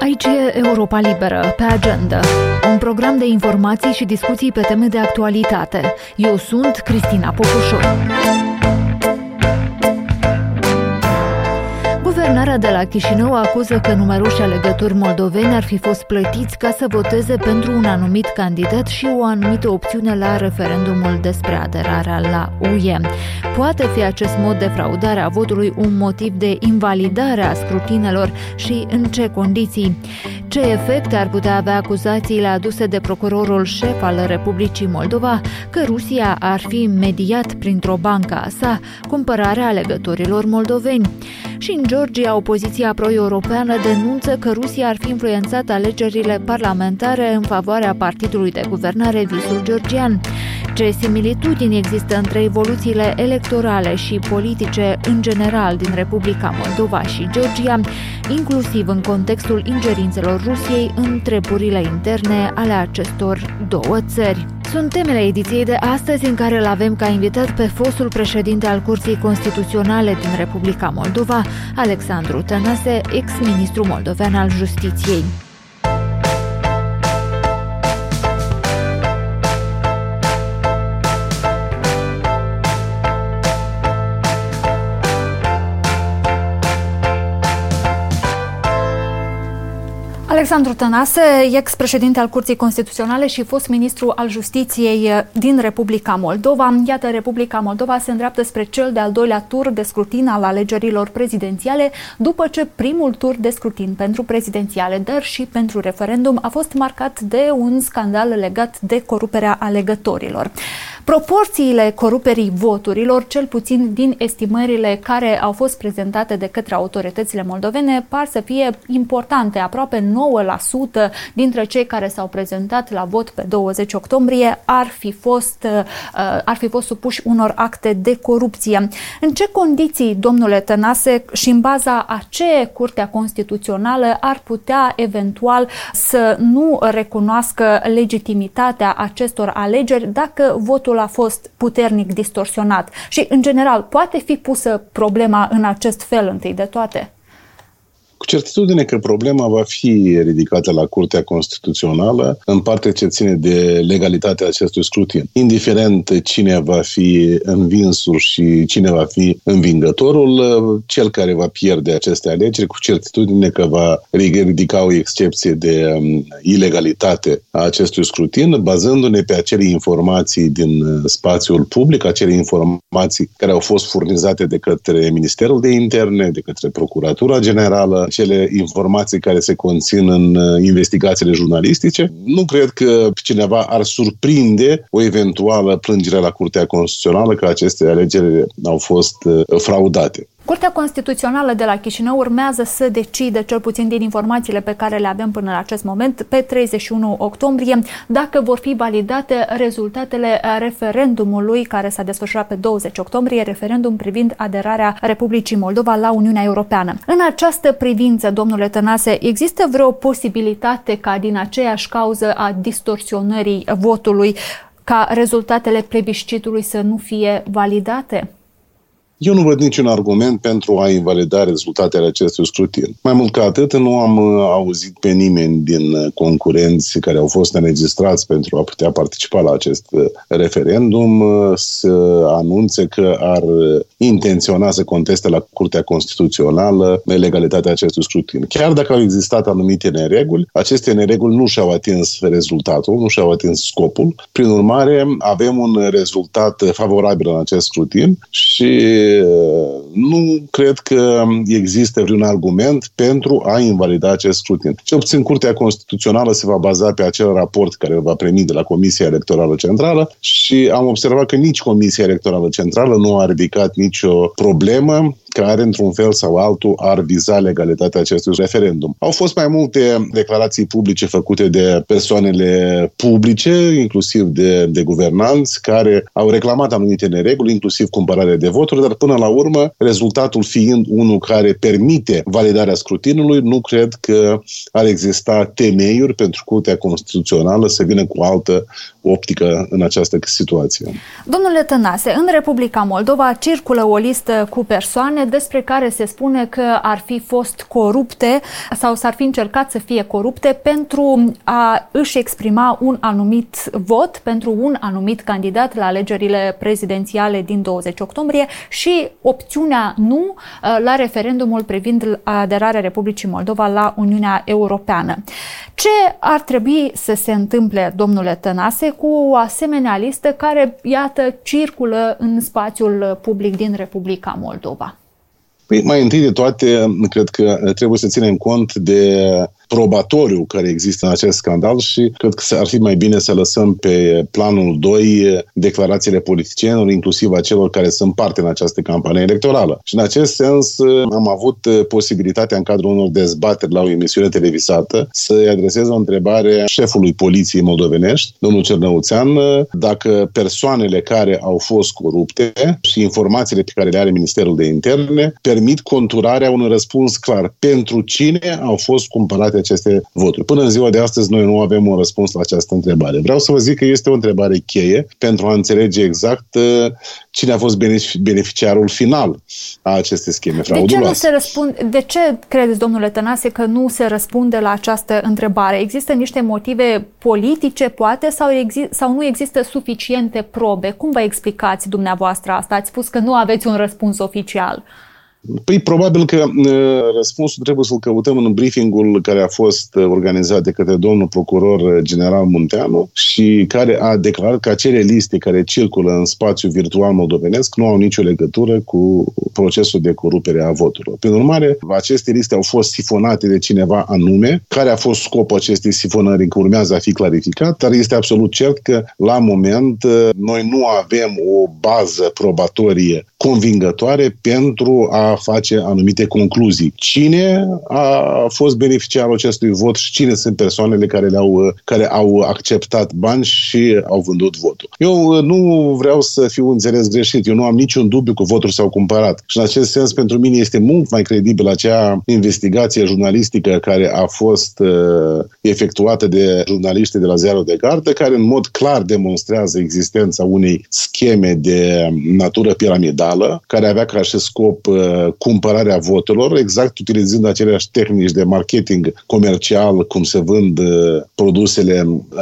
Aici e Europa Liberă, pe agenda. Un program de informații și discuții pe teme de actualitate. Eu sunt Cristina Popușor. Guvernarea de la Chișinău acuză că numeroși alegători moldoveni ar fi fost plătiți ca să voteze pentru un anumit candidat și o anumită opțiune la referendumul despre aderarea la UE. Poate fi acest mod de fraudare a votului un motiv de invalidare a scrutinelor și în ce condiții? Ce efecte ar putea avea acuzațiile aduse de procurorul șef al Republicii Moldova că Rusia ar fi mediat printr-o bancă a sa cumpărarea alegătorilor moldoveni? Și în Georgia, opoziția pro-europeană denunță că Rusia ar fi influențat alegerile parlamentare în favoarea partidului de guvernare Visul Georgian. Ce similitudini există între evoluțiile electorale și politice în general din Republica Moldova și Georgia, inclusiv în contextul ingerințelor Rusiei în treburile interne ale acestor două țări? Sunt temele ediției de astăzi, în care îl avem ca invitat pe fostul președinte al Curții Constituționale din Republica Moldova, Alexandru Tănase, ex-ministru moldovean al Justiției. Alexandru Tănase, ex-președinte al Curții Constituționale și fost ministru al Justiției din Republica Moldova. Iată, Republica Moldova se îndreaptă spre cel de-al doilea tur de scrutin al alegerilor prezidențiale, după ce primul tur de scrutin pentru prezidențiale, dar și pentru referendum, a fost marcat de un scandal legat de coruperea alegătorilor. Proporțiile coruperii voturilor, cel puțin din estimările care au fost prezentate de către autoritățile moldovene, par să fie importante. Aproape 9% dintre cei care s-au prezentat la vot pe 20 octombrie ar fi fost supuși unor acte de corupție. În ce condiții, domnule Tănase, și în baza a ce Curtea Constituțională ar putea eventual să nu recunoască legitimitatea acestor alegeri dacă votul a fost puternic distorsionat? Și, în general, poate fi pusă problema în acest fel, întâi de toate? Cu certitudine că problema va fi ridicată la Curtea Constituțională în parte ce ține de legalitatea acestui scrutin. Indiferent cine va fi învinsul și cine va fi învingătorul, cel care va pierde aceste alegeri, cu certitudine că va ridica o excepție de ilegalitate a acestui scrutin, bazându-ne pe acele informații din spațiul public, acele informații care au fost furnizate de către Ministerul de Interne, de către Procuratura Generală, cele informații care se conțin în investigațiile jurnalistice. Nu cred că cineva ar surprinde o eventuală plângere la Curtea Constituțională că aceste alegeri au fost fraudate. Curtea Constituțională de la Chișinău urmează să decide, cel puțin din informațiile pe care le avem până la acest moment, pe 31 octombrie, dacă vor fi validate rezultatele referendumului care s-a desfășurat pe 20 octombrie, referendum privind aderarea Republicii Moldova la Uniunea Europeană. În această privință, domnule Tănase, există vreo posibilitate ca din aceeași cauză a distorsionării votului, ca rezultatele plebiscitului să nu fie validate? Eu nu văd niciun argument pentru a invalida rezultatele acestui scrutin. Mai mult ca atât, nu am auzit pe nimeni din concurenți care au fost înregistrați pentru a putea participa la acest referendum să anunțe că ar intenționa să conteste la Curtea Constituțională legalitatea acestui scrutin. Chiar dacă au existat anumite nereguli, aceste nereguli nu și-au atins rezultatul, nu și-au atins scopul. Prin urmare, avem un rezultat favorabil în acest scrutin și nu cred că există vreun argument pentru a invalida acest scrutin. Cel puțin Curtea Constituțională se va baza pe acel raport care îl va primi de la Comisia Electorală Centrală și am observat că nici Comisia Electorală Centrală nu a ridicat nicio problemă care, într-un fel sau altul, ar viza legalitatea acestui referendum. Au fost mai multe declarații publice făcute de persoanele publice, inclusiv de guvernanți, care au reclamat anumite nereguli, inclusiv cumpărarea de voturi, dar până la urmă, rezultatul fiind unul care permite validarea scrutinului, nu cred că ar exista temeiuri pentru Curtea Constituțională să vină cu altă optică în această situație. Domnule Tănase, în Republica Moldova circulă o listă cu persoane despre care se spune că ar fi fost corupte sau s-ar fi încercat să fie corupte pentru a își exprima un anumit vot pentru un anumit candidat la alegerile prezidențiale din 20 octombrie și opțiunea nu la referendumul privind aderarea Republicii Moldova la Uniunea Europeană. Ce ar trebui să se întâmple, domnule Tănase, cu o asemenea listă care, iată, circulă în spațiul public din Republica Moldova? Păi, mai întâi de toate, cred că trebuie să ținem cont de probatoriu care există în acest scandal și cred că ar fi mai bine să lăsăm pe planul 2 declarațiile politicienilor, inclusiv a celor care sunt parte în această campanie electorală. Și în acest sens am avut posibilitatea în cadrul unor dezbateri la o emisiune televizată să-i adresez o întrebare șefului poliției moldovenești, domnul Cernăuțean, dacă persoanele care au fost corupte și informațiile pe care le are Ministerul de Interne permit conturarea unui răspuns clar pentru cine au fost cumpărate aceste voturi. Până în ziua de astăzi noi nu avem un răspuns la această întrebare. Vreau să vă zic că este o întrebare cheie pentru a înțelege exact cine a fost beneficiarul final a acestei scheme frauduloase. De ce credeți, domnule Tănase, că nu se răspunde la această întrebare? Există niște motive politice, poate, sau nu există suficiente probe? Cum vă explicați dumneavoastră asta? Ați spus că nu aveți un răspuns oficial. Păi probabil că răspunsul trebuie să-l căutăm în briefingul care a fost organizat de către domnul procuror general Munteanu și care a declarat că acele liste care circulă în spațiul virtual moldovenesc nu au nicio legătură cu procesul de corupere a voturilor. Prin urmare, aceste liste au fost sifonate de cineva anume. Care a fost scopul acestei sifonări încă urmează a fi clarificat, dar este absolut cert că la moment noi nu avem o bază probatorie convingătoare pentru a face anumite concluzii. Cine a fost beneficiarul acestui vot și cine sunt persoanele care au acceptat bani și au vândut votul. Eu nu vreau să fiu înțeles greșit. Eu nu am niciun dubiu că voturi s-au cumpărat. Și în acest sens, pentru mine este mult mai credibil acea investigație jurnalistică care a fost efectuată de jurnaliști de la Ziarul de Gardă, care în mod clar demonstrează existența unei scheme de natură piramidală, care avea ca și scop cumpărarea voturilor, exact utilizând aceleași tehnici de marketing comercial, cum se vând produsele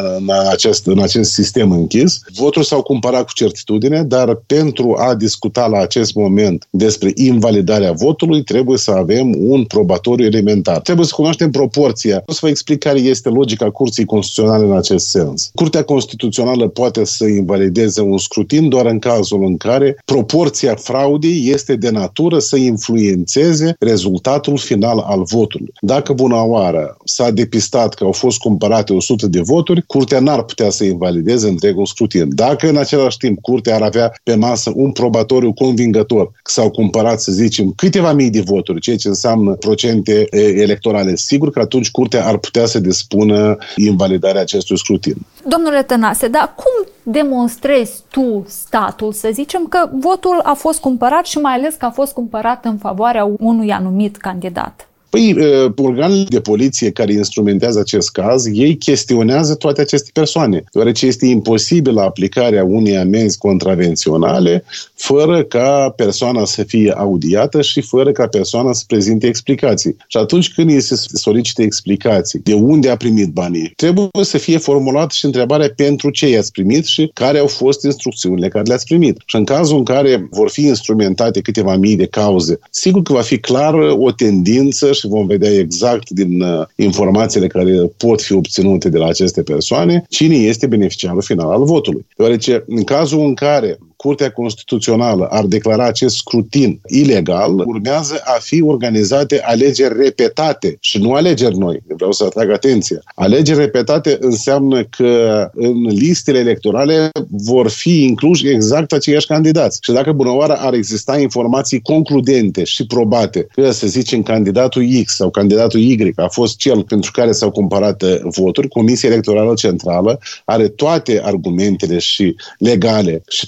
în acest sistem închis. Voturile s-au cumpărat cu certitudine, dar pentru a discuta la acest moment despre invalidarea votului, trebuie să avem un probatoriu elementar. Trebuie să cunoaștem proporția. O să vă explic care este logica Curții Constituționale în acest sens. Curtea Constituțională poate să invalideze un scrutin doar în cazul în care proporția fraudei este de natură să influențeze rezultatul final al votului. Dacă bună oară s-a depistat că au fost cumpărate 100 de voturi, Curtea n-ar putea să invalideze întregul scrutin. Dacă în același timp Curtea ar avea pe masă un probatoriu convingător că s-au cumpărat, să zicem, câteva mii de voturi, ceea ce înseamnă procente electorale, sigur că atunci Curtea ar putea să dispună invalidarea acestui scrutin. Domnule Tănase, dar cum demonstrezi tu statul, să zicem, că votul a fost cumpărat și mai ales că a fost cumpărat în favoarea unui anumit candidat? Păi, organele de poliție care instrumentează acest caz, ei chestionează toate aceste persoane, deoarece este imposibil aplicarea unei amenzi contravenționale fără ca persoana să fie audiată și fără ca persoana să prezinte explicații. Și atunci când îi se solicită explicații de unde a primit banii, trebuie să fie formulată și întrebarea pentru ce i-ați primit și care au fost instrucțiunile care le-ați primit. Și în cazul în care vor fi instrumentate câteva mii de cauze, sigur că va fi clar o tendință și vom vedea exact din informațiile care pot fi obținute de la aceste persoane cine este beneficiarul final al votului. Deoarece în cazul în care Curtea Constituțională ar declara acest scrutin ilegal, urmează a fi organizate alegeri repetate și nu alegeri noi. Vreau să atrag atenția. Alegeri repetate înseamnă că în listele electorale vor fi incluși exact aceiași candidați. Și dacă bună oară ar exista informații concludente și probate că, să zicem, candidatul X sau candidatul Y a fost cel pentru care s-au cumpărat voturi, Comisia Electorală Centrală are toate argumentele și legale și toate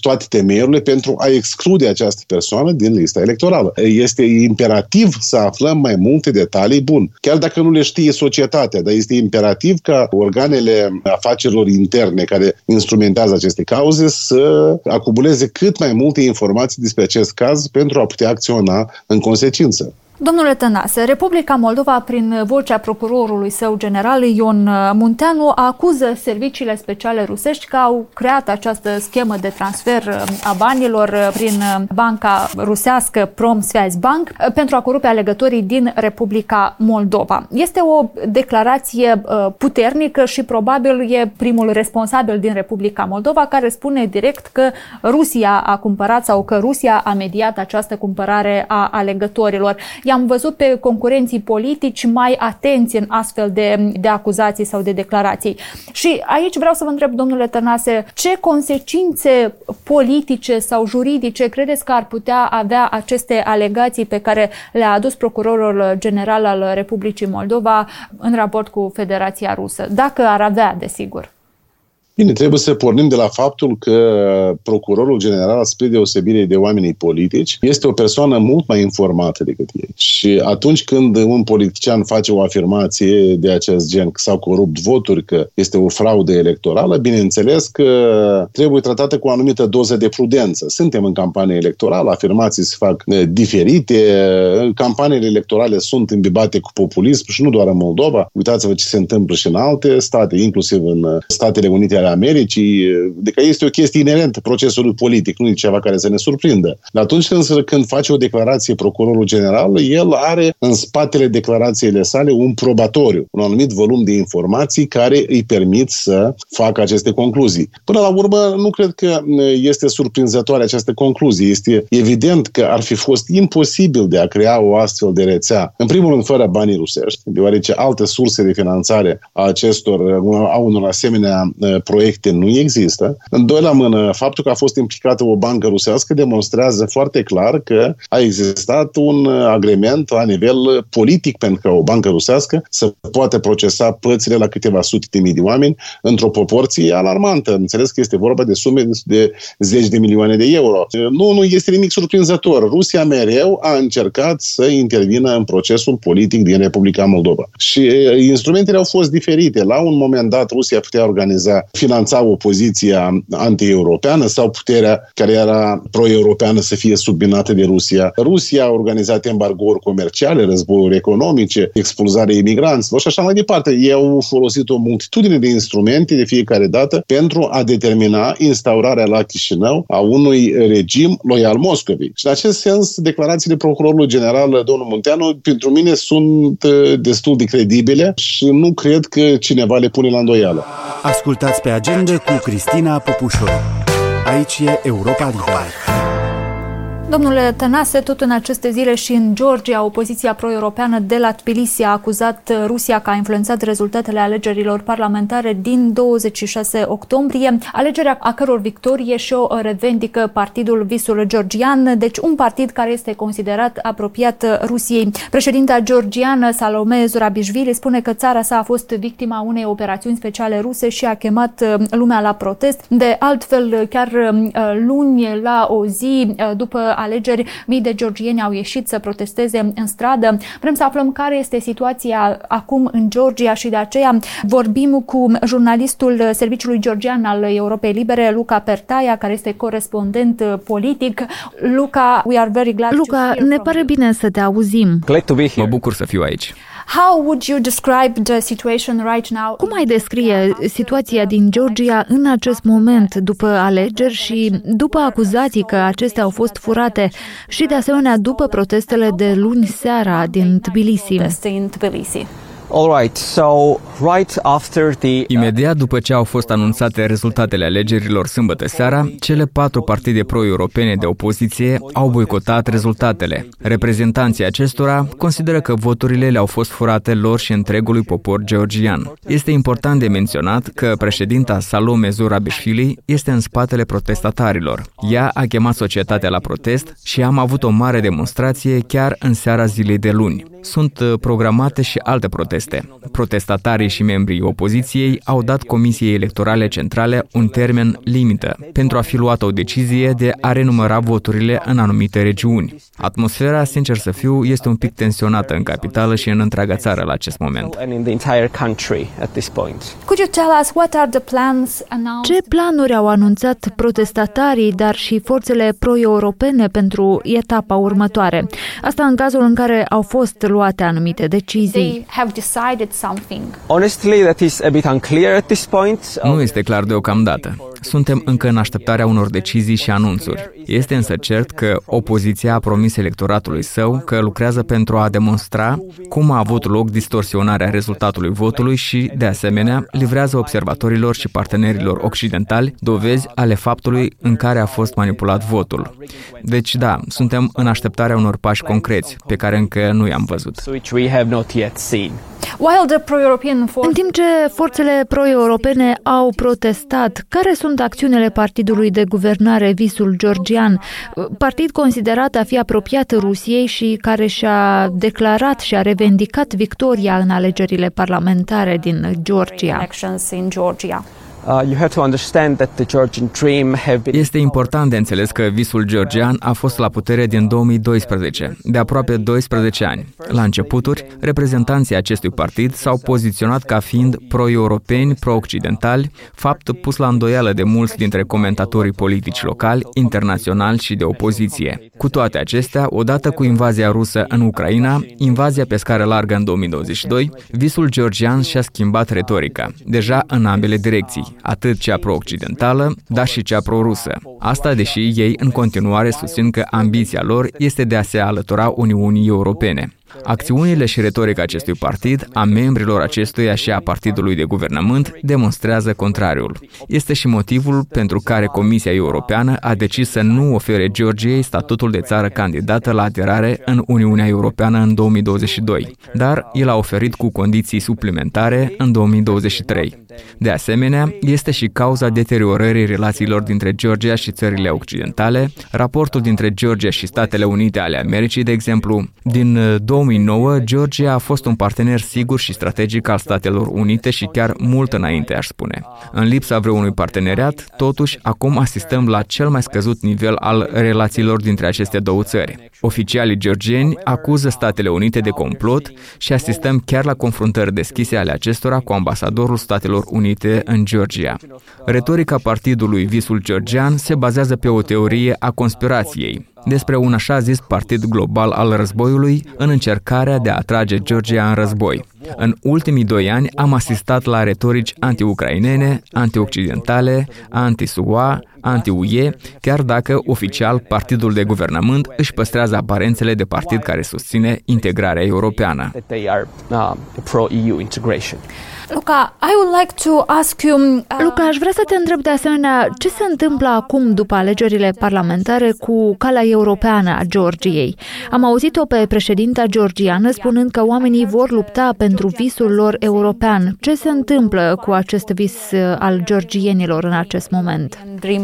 temeiurile pentru a exclude această persoană din lista electorală. Este imperativ să aflăm mai multe detalii, bun, chiar dacă nu le știe societatea, dar este imperativ ca organele afacerilor interne care instrumentează aceste cauze să acumuleze cât mai multe informații despre acest caz pentru a putea acționa în consecință. Domnule Tănase, Republica Moldova, prin vocea procurorului său general, Ion Munteanu, acuză serviciile speciale rusești că au creat această schemă de transfer a banilor prin banca rusească Pромsвязьбанк pentru a corupe alegătorii din Republica Moldova. Este o declarație puternică și probabil e primul responsabil din Republica Moldova care spune direct că Rusia a cumpărat sau că Rusia a mediat această cumpărare a alegătorilor. I-am văzut pe concurenții politici mai atenți în astfel de acuzații sau de declarații. Și aici vreau să vă întreb, domnule Tănase, ce consecințe politice sau juridice credeți că ar putea avea aceste alegații pe care le-a adus procurorul general al Republicii Moldova în raport cu Federația Rusă? Dacă ar avea, desigur. Bine, trebuie să pornim de la faptul că procurorul general, spre deosebire de oamenii politici, este o persoană mult mai informată decât ei. Și atunci când un politician face o afirmație de acest gen, că s-au corupt voturi, că este o fraudă electorală, bineînțeles că trebuie tratată cu o anumită doză de prudență. Suntem în campanie electorală, afirmații se fac diferite, campaniile electorale sunt imbibate cu populism și nu doar în Moldova. Uitați-vă ce se întâmplă și în alte state, inclusiv în Statele Unite ale Americii, adică este o chestie inerentă procesului politic, nu e ceva care să ne surprindă. Dar atunci când face o declarație procurorul general, el are în spatele declarațiile sale un probatoriu, un anumit volum de informații care îi permit să facă aceste concluzii. Până la urmă, nu cred că este surprinzătoare această concluzie. Este evident că ar fi fost imposibil de a crea o astfel de rețea, în primul rând fără banii rusești, deoarece alte surse de finanțare a unor asemenea proiecte nu există. În doi la mână, faptul că a fost implicată o bancă rusească demonstrează foarte clar că a existat un agrement la nivel politic pentru că o bancă rusească să poate procesa plățile la câteva sute de mii de oameni într-o proporție alarmantă. Înțeles că este vorba de sume de zeci de milioane de euro. Nu este nimic surprinzător. Rusia mereu a încercat să intervină în procesul politic din Republica Moldova. Și instrumentele au fost diferite. La un moment dat, Rusia putea finanța opoziția anti-europeană sau puterea care era pro-europeană să fie subminată de Rusia. Rusia a organizat embargouri comerciale, războiuri economice, expulzarea imigranților și așa mai departe. Ei au folosit o multitudine de instrumente de fiecare dată pentru a determina instaurarea la Chișinău a unui regim loial Moscovei. Și în acest sens, declarațiile procurorului general, domnul Munteanu, pentru mine sunt destul de credibile și nu cred că cineva le pune la îndoială. Ascultați pe Agenda cu Cristina Popușoru. Aici e Europa Liberă. Domnule Tănase, tot în aceste zile și în Georgia, opoziția pro-europeană de la Tbilisi a acuzat Rusia că a influențat rezultatele alegerilor parlamentare din 26 octombrie, alegerea a căror victorie și-o revendică partidul Visul Georgian, deci un partid care este considerat apropiat Rusiei. Președinta georgiană Salome Zurabișvili spune că țara sa a fost victima unei operațiuni speciale ruse și a chemat lumea la protest. De altfel, chiar luni, la o zi după alegeri, mii de georgieni au ieșit să protesteze în stradă. Vrem să aflăm care este situația acum în Georgia și de aceea vorbim cu jurnalistul Serviciului Georgian al Europei Libere, Luca Pertaia, care este corespondent politic. Luca, we are very glad ne pare bine să te auzim. Mă bucur să fiu aici. How would you describe the situation right now? Cum ai descrie situația din Georgia în acest moment, după alegeri și după acuzații că acestea au fost furate și de asemenea după protestele de luni seara din Tbilisi? Imediat după ce au fost anunțate rezultatele alegerilor sâmbătă seara, cele 4 partide pro-europene de opoziție au boicotat rezultatele. Reprezentanții acestora consideră că voturile le-au fost furate lor și întregului popor georgian. Este important de menționat că președinta Salome Zurabișvili este în spatele protestatarilor. Ea a chemat societatea la protest și am avut o mare demonstrație chiar în seara zilei de luni. Sunt programate și alte proteste proteste. Protestatarii și membrii opoziției au dat Comisiei Electorale Centrale un termen limită pentru a fi luată o decizie de a renumăra voturile în anumite regiuni. Atmosfera, sincer să fiu, este un pic tensionată în capitală și în întreaga țară la acest moment. Ce planuri au anunțat protestatarii, dar și forțele pro-europene pentru etapa următoare? Asta în cazul în care au fost luate anumite decizii. Nu este clar deocamdată. Suntem încă în așteptarea unor decizii și anunțuri. Este însă cert că opoziția a promis electoratului său că lucrează pentru a demonstra cum a avut loc distorsionarea rezultatului votului și, de asemenea, livrează observatorilor și partenerilor occidentali dovezi ale faptului în care a fost manipulat votul. Deci, da, suntem în așteptarea unor pași concreți, pe care încă nu i-am văzut. În timp ce forțele pro-europene au protestat, care sunt acțiunile partidului de guvernare Visul Georgian, partid considerat a fi apropiat Rusiei și care și-a declarat și a revendicat victoria în alegerile parlamentare din Georgia? Este important de înțeles că visul georgian a fost la putere din 2012, de aproape 12 ani. La începuturi, reprezentanții acestui partid s-au poziționat ca fiind pro-europeni, pro-occidentali, fapt pus la îndoială de mulți dintre comentatorii politici locali, internaționali și de opoziție. Cu toate acestea, odată cu invazia rusă în Ucraina, invazia pe scară largă în 2022, visul georgian și-a schimbat retorica, deja în ambele direcții, atât cea pro-occidentală, dar și cea pro-rusă. Asta deși ei în continuare susțin că ambiția lor este de a se alătura Uniunii Europene. Acțiunile și retorica acestui partid, a membrilor acestuia și a partidului de guvernământ, demonstrează contrariul. Este și motivul pentru care Comisia Europeană a decis să nu ofere Georgiei statutul de țară candidată la aderare în Uniunea Europeană în 2022, dar i l-a oferit cu condiții suplimentare în 2023. De asemenea, este și cauza deteriorării relațiilor dintre Georgia și țările occidentale, raportul dintre Georgia și Statele Unite ale Americii, de exemplu. Din 2009, Georgia a fost un partener sigur și strategic al Statelor Unite și chiar mult înainte, aș spune. În lipsa vreunui parteneriat, totuși, acum asistăm la cel mai scăzut nivel al relațiilor dintre aceste două țări. Oficialii georgieni acuză Statele Unite de complot și asistăm chiar la confruntări deschise ale acestora cu ambasadorul Statelor Unite în Georgia. Retorica partidului Visul Georgian se bazează pe o teorie a conspirației despre un așa zis partid global al războiului în încercarea de a atrage Georgia în război. În ultimii 2 ani am asistat la retorici anti-ucrainene, anti-occidentale, anti-SUA, anti-UE, chiar dacă oficial partidul de guvernământ își păstrează aparențele de partid care susține integrarea europeană. Luca, aș vrea să te întreb de asemenea ce se întâmplă acum după alegerile parlamentare cu calea europeană a Georgiei. Am auzit-o pe președinta georgiană spunând că oamenii vor lupta pentru visul lor european. Ce se întâmplă cu acest vis al georgienilor în acest moment?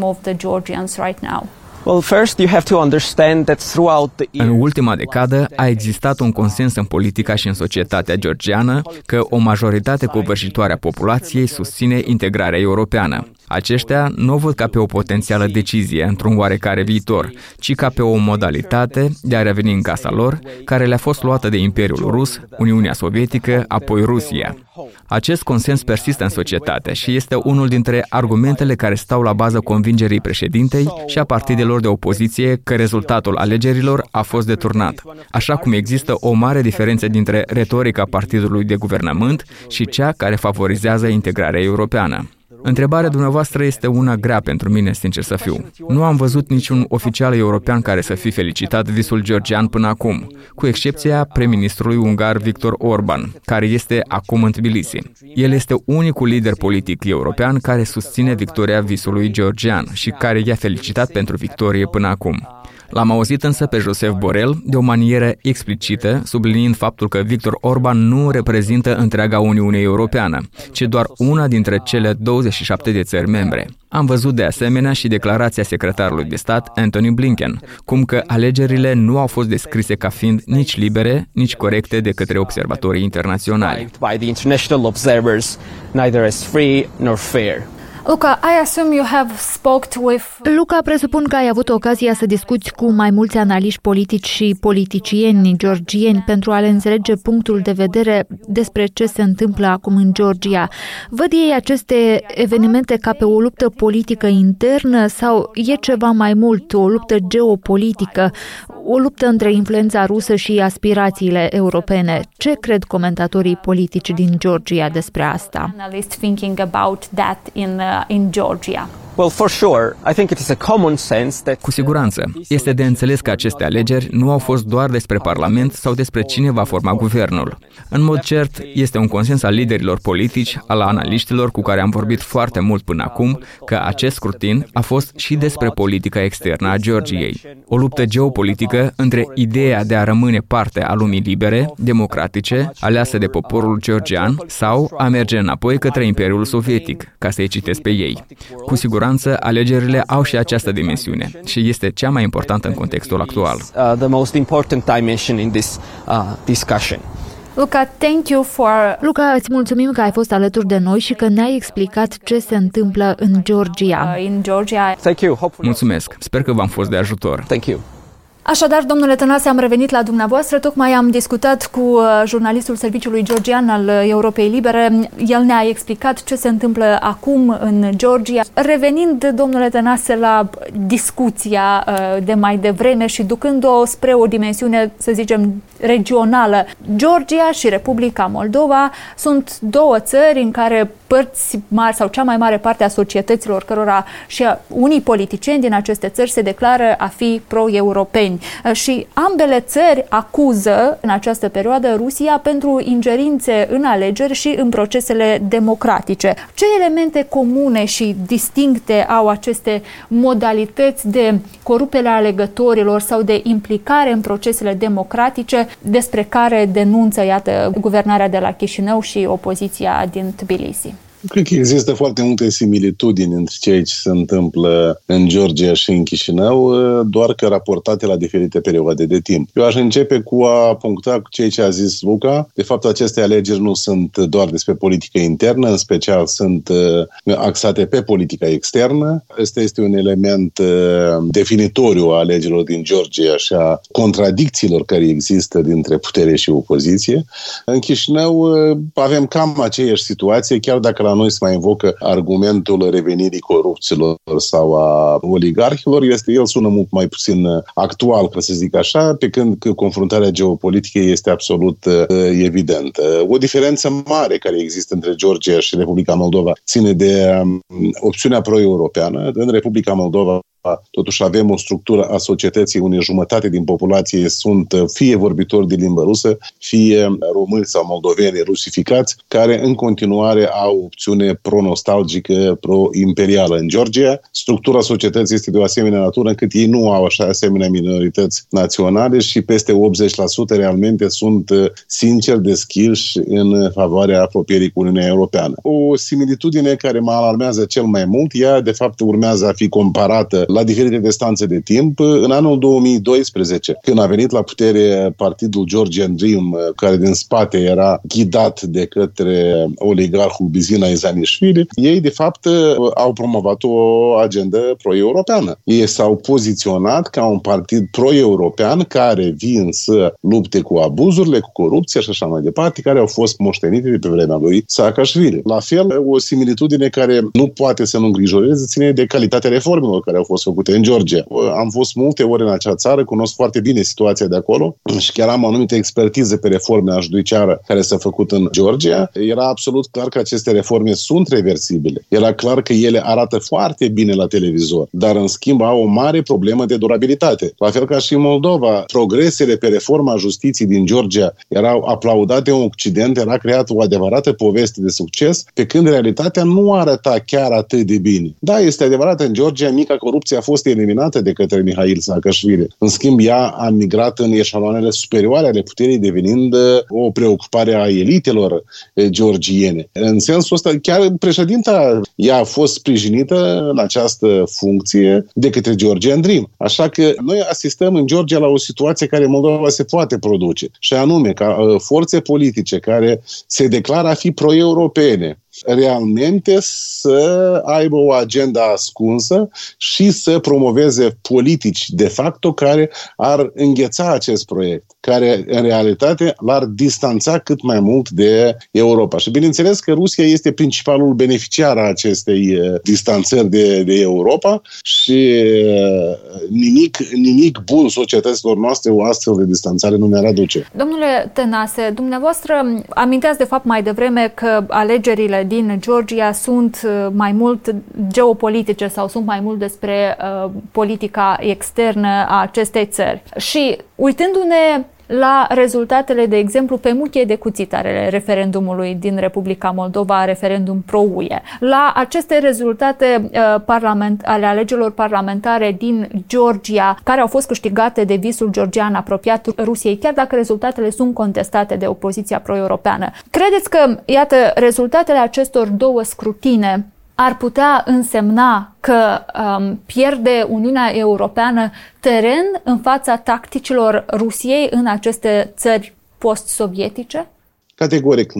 În ultima decadă a existat un consens în politica și în societatea georgiană că o majoritate covârșitoare a populației susține integrarea europeană. Aceștia nu o văd ca pe o potențială decizie într-un oarecare viitor, ci ca pe o modalitate de a reveni în casa lor, care le-a fost luată de Imperiul Rus, Uniunea Sovietică, apoi Rusia. Acest consens persistă în societate și este unul dintre argumentele care stau la bază convingerii președintei și a partidelor de opoziție că rezultatul alegerilor a fost deturnat, așa cum există o mare diferență dintre retorica partidului de guvernământ și cea care favorizează integrarea europeană. Întrebarea dumneavoastră este una grea pentru mine, sincer să fiu. Nu am văzut niciun oficial european care să fi felicitat visul georgian până acum, cu excepția prim-ministrului ungar Viktor Orban, care este acum în Tbilisi. El este unicul lider politic european care susține victoria visului georgian și care i-a felicitat pentru victorie până acum. L-am auzit însă pe Josep Borrell de o manieră explicită, subliniind faptul că Viktor Orban nu reprezintă întreaga Uniune Europeană, ci doar una dintre cele 27 de țări membre. Am văzut de asemenea și declarația secretarului de stat Antony Blinken, cum că alegerile nu au fost descrise ca fiind nici libere, nici corecte de către observatorii internaționali. Luca, presupun că ai avut ocazia să discuți cu mai mulți analiști politici și politicieni georgieni pentru a le înțelege punctul de vedere despre ce se întâmplă acum în Georgia. Văd ei aceste evenimente ca pe o luptă politică internă sau e ceva mai mult, o luptă geopolitică, o luptă între influența rusă și aspirațiile europene? Ce cred comentatorii politici din Georgia despre asta? In Georgia. Cu siguranță, este de înțeles că aceste alegeri nu au fost doar despre Parlament sau despre cine va forma guvernul. În mod cert, este un consens al liderilor politici, al analiștilor cu care am vorbit foarte mult până acum, că acest scrutin a fost și despre politica externă a Georgiei. O luptă geopolitică între ideea de a rămâne parte a lumii libere, democratice, aleasă de poporul georgian, sau a merge înapoi către Imperiul Sovietic, ca să-i citesc pe ei. Cu siguranță, alegerile au și această dimensiune și este cea mai importantă în contextul actual. Luca, îți mulțumim că ai fost alături de noi și că ne-ai explicat ce se întâmplă în Georgia. Mulțumesc. Sper că v-am fost de ajutor. Așadar, domnule Tănase, am revenit la dumneavoastră. Tocmai am discutat cu jurnalistul Serviciului Georgian al Europei Libere. El ne-a explicat ce se întâmplă acum în Georgia. Revenind, domnule Tănase, la discuția de mai devreme și ducând-o spre o dimensiune, să zicem, regională, Georgia și Republica Moldova sunt două țări în care părți mari sau cea mai mare parte a societăților cărora și unii politicieni din aceste țări se declară a fi pro-europeni. Și ambele țări acuză în această perioadă Rusia pentru ingerințe în alegeri și în procesele democratice. Ce elemente comune și distincte au aceste modalități de corupere a alegătorilor sau de implicare în procesele democratice despre care denunță, iată, guvernarea de la Chișinău și opoziția din Tbilisi? Cred că există foarte multe similitudini între ceea ce se întâmplă în Georgia și în Chișinău, doar că raportate la diferite perioade de timp. Eu aș începe cu a puncta cu ceea ce a zis Luca. De fapt, aceste alegeri nu sunt doar despre politică internă, în special sunt axate pe politica externă. Ăsta este un element definitoriu a alegerilor din Georgia și a contradicțiilor care există dintre putere și opoziție. În Chișinău avem cam aceeași situație, chiar dacă la noi se mai invocă argumentul revenirii corupților sau a oligarhilor, el sună mult mai puțin actual, ca să zic așa, pe când confruntarea geopolitică este absolut evidentă. O diferență mare care există între Georgia și Republica Moldova ține de opțiunea pro-europeană. În Republica Moldova totuși avem o structură a societății unde jumătate din populație sunt fie vorbitori de limbă rusă, fie români sau moldoveni rusificați, care în continuare au o opțiune pro-nostalgică, pro-imperială. În Georgia, structura societății este de o asemenea natură încât ei nu au așa asemenea minorități naționale și peste 80% realmente sunt sinceri deschiși în favoarea apropierii cu Uniunea Europeană. O similitudine care mă alarmează cel mai mult, ea de fapt urmează a fi comparată la diferite distanțe de timp. În anul 2012, când a venit la putere partidul Georgian Dream, care din spate era ghidat de către oligarhul Bizina Izanishvili, ei de fapt au promovat o agendă pro-europeană. Ei s-au poziționat ca un partid pro-european care vin să lupte cu abuzurile, cu corupția și așa mai departe, care au fost moștenite de pe vremea lui Saakashvili. La fel, o similitudine care nu poate să nu îngrijoreze ține de calitatea reformelor care au fost făcute în Georgia. Am fost multe ori în acea țară, cunosc foarte bine situația de acolo și chiar am o anumită expertiză pe reforme judiciară care s-a făcut în Georgia. Era absolut clar că aceste reforme sunt reversibile. Era clar că ele arată foarte bine la televizor, dar în schimb au o mare problemă de durabilitate. La fel ca și în Moldova, progresele pe reforma justiției din Georgia erau aplaudate în Occident, era creată o adevărată poveste de succes, pe când realitatea nu arăta chiar atât de bine. Da, este adevărat, în Georgia mica corupție opoziție a fost eliminată de către Mihail Saakashvili. În schimb, ea a migrat în eșaloanele superioare ale puterii, devenind o preocupare a elitelor georgiene. În sensul ăsta, chiar președinta ea a fost sprijinită în această funcție de către Georgian Dream. Așa că noi asistăm în Georgia la o situație care Moldova se poate produce, și anume ca forțe politice care se declară a fi pro-europene realmente să aibă o agenda ascunsă și să promoveze politici de facto care ar îngheța acest proiect, care în realitate l-ar distanța cât mai mult de Europa. Și bineînțeles că Rusia este principalul beneficiar a acestei distanțări de Europa și nimic bun societăților noastre o astfel de distanțare nu ne-ar aduce. Domnule Tănase, dumneavoastră aminteați de fapt mai devreme că alegerile din Georgia sunt mai mult geopolitice sau sunt mai mult despre politica externă a acestei țări. Și uitându-ne la rezultatele, de exemplu, pe muchie de cuțit ale referendumului din Republica Moldova, referendum pro-UE, la aceste rezultate ale alegerilor parlamentare din Georgia, care au fost câștigate de visul georgian apropiat Rusiei, chiar dacă rezultatele sunt contestate de opoziția pro-europeană. Credeți că, iată, rezultatele acestor două scrutine ar putea însemna că pierde Uniunea Europeană teren în fața tacticilor Rusiei în aceste țări post-sovietice? Categoric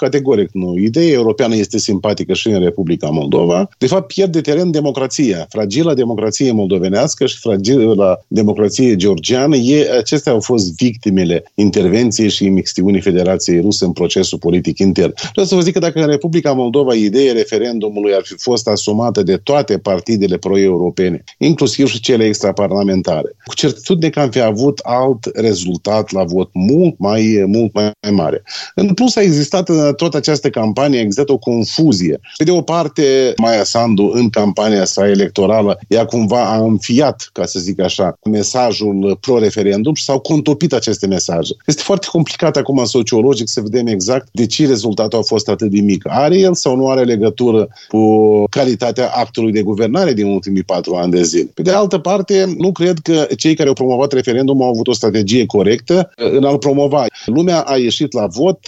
nu. Ideea europeană este simpatică și în Republica Moldova. De fapt, pierde teren democrația. Fragila democrație moldovenească și fragila democrație georgiană, acestea au fost victimele intervenției și imixtiunii Federației Ruse în procesul politic intern. Vreau să vă zic că dacă în Republica Moldova ideea referendumului ar fi fost asumată de toate partidele pro-europene, inclusiv și cele extraparlamentare, cu certitudine că am fi avut alt rezultat la vot mult mai mare. În plus, a existat în toată această campanie exact o confuzie. Pe de o parte, Maia Sandu, în campania sa electorală, ea cumva a înfiat, ca să zic așa, mesajul pro-referendum și s-au contopit aceste mesaje. Este foarte complicat acum sociologic să vedem exact de ce rezultatul a fost atât de mic. Are el sau nu are legătură cu calitatea actului de guvernare din ultimii 4 ani de zile? Pe de altă parte, nu cred că cei care au promovat referendumul au avut o strategie corectă în a-l promova. Lumea a ieșit la vot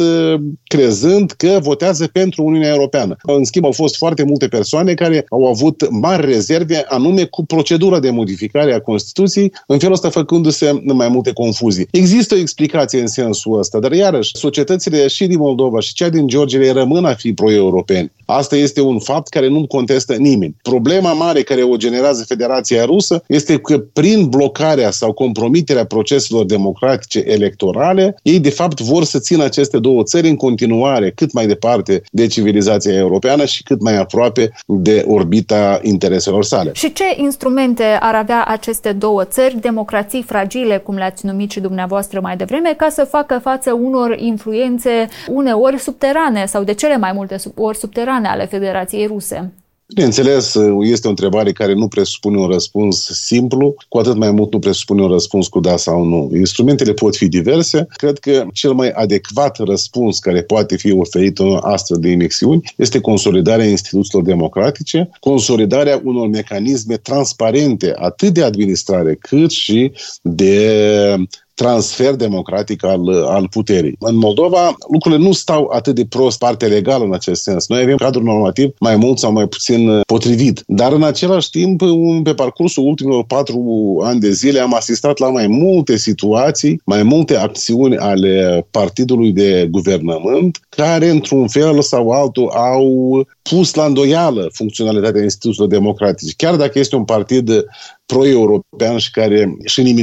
crezând că votează pentru Uniunea Europeană. În schimb, au fost foarte multe persoane care au avut mari rezerve, anume cu procedura de modificare a Constituției, în felul ăsta făcându-se mai multe confuzii. Există o explicație în sensul ăsta, dar iarăși, societățile și din Moldova și cea din Georgia rămân a fi pro-europeni. Asta este un fapt care nu contestă nimeni. Problema mare care o generează Federația Rusă este că prin blocarea sau compromiterea proceselor democratice electorale, ei de fapt vor să țină aceste două țări în continuare cât mai departe de civilizația europeană și cât mai aproape de orbita intereselor sale. Și ce instrumente ar avea aceste două țări, democrații fragile, cum le-ați numit și dumneavoastră mai devreme, ca să facă față unor influențe uneori subterane sau de cele mai multe ori subterane ale Federației Ruse? Bineînțeles, este o întrebare care nu presupune un răspuns simplu, cu atât mai mult nu presupune un răspuns cu da sau nu. Instrumentele pot fi diverse. Cred că cel mai adecvat răspuns care poate fi oferit în astfel de inexiuni este consolidarea instituțiilor democratice, consolidarea unor mecanisme transparente, atât de administrare cât și de transfer democratic al puterii. În Moldova, lucrurile nu stau atât de prost partea legală în acest sens. Noi avem cadrul normativ mai mult sau mai puțin potrivit. Dar în același timp, pe parcursul ultimilor 4 ani de zile, am asistat la mai multe situații, mai multe acțiuni ale partidului de guvernământ, care, într-un fel sau altul, au pus la îndoială funcționalitatea instituțiilor democratice. Chiar dacă este un partid pro-european și care și nimeni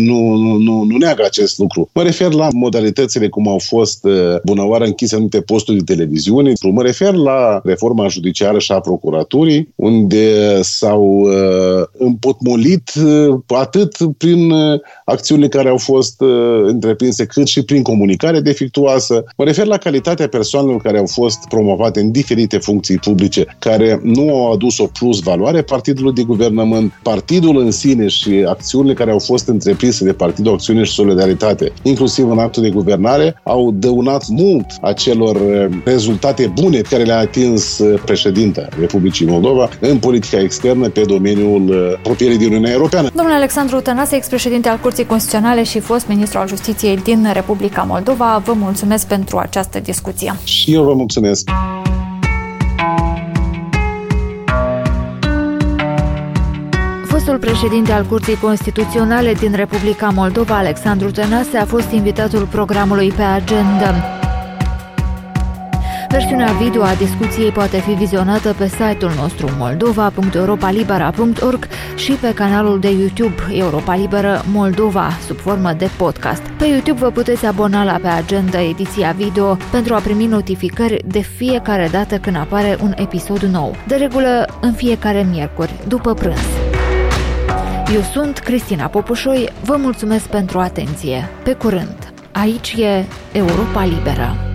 nu neagă acest lucru. Mă refer la modalitățile cum au fost bunăoară închise anumite posturi de televiziune. Mă refer la reforma judiciară și a procuraturii, unde s-au împotmolit atât prin acțiunile care au fost întreprinse, cât și prin comunicare defectuoasă. Mă refer la calitatea persoanelor care au fost promovate în diferite funcții publice, care nu au adus o plus valoare partidului de guvernământ. Partidul în sine bine și acțiunile care au fost întreprinse de Partidul Acțiune și Solidaritate, inclusiv în actul de guvernare, au dăunat mult acelor rezultate bune care le-a atins președinta Republicii Moldova în politica externă pe domeniul apropierii din Uniunea Europeană. Domnul Alexandru Tănase, ex-președinte al Curții Constituționale și fost ministru al Justiției din Republica Moldova, vă mulțumesc pentru această discuție. Și eu vă mulțumesc. Fostul președinte al Curții Constituționale din Republica Moldova, Alexandru Tănase, a fost invitatul programului Pe Agenda. Versiunea video a discuției poate fi vizionată pe site-ul nostru moldova.europalibera.org și pe canalul de YouTube Europa Liberă Moldova, sub formă de podcast. Pe YouTube vă puteți abona la Pe Agenda ediția video pentru a primi notificări de fiecare dată când apare un episod nou, de regulă în fiecare miercuri, după prânz. Eu sunt Cristina Popușoi, vă mulțumesc pentru atenție. Pe curând! Aici e Europa Liberă.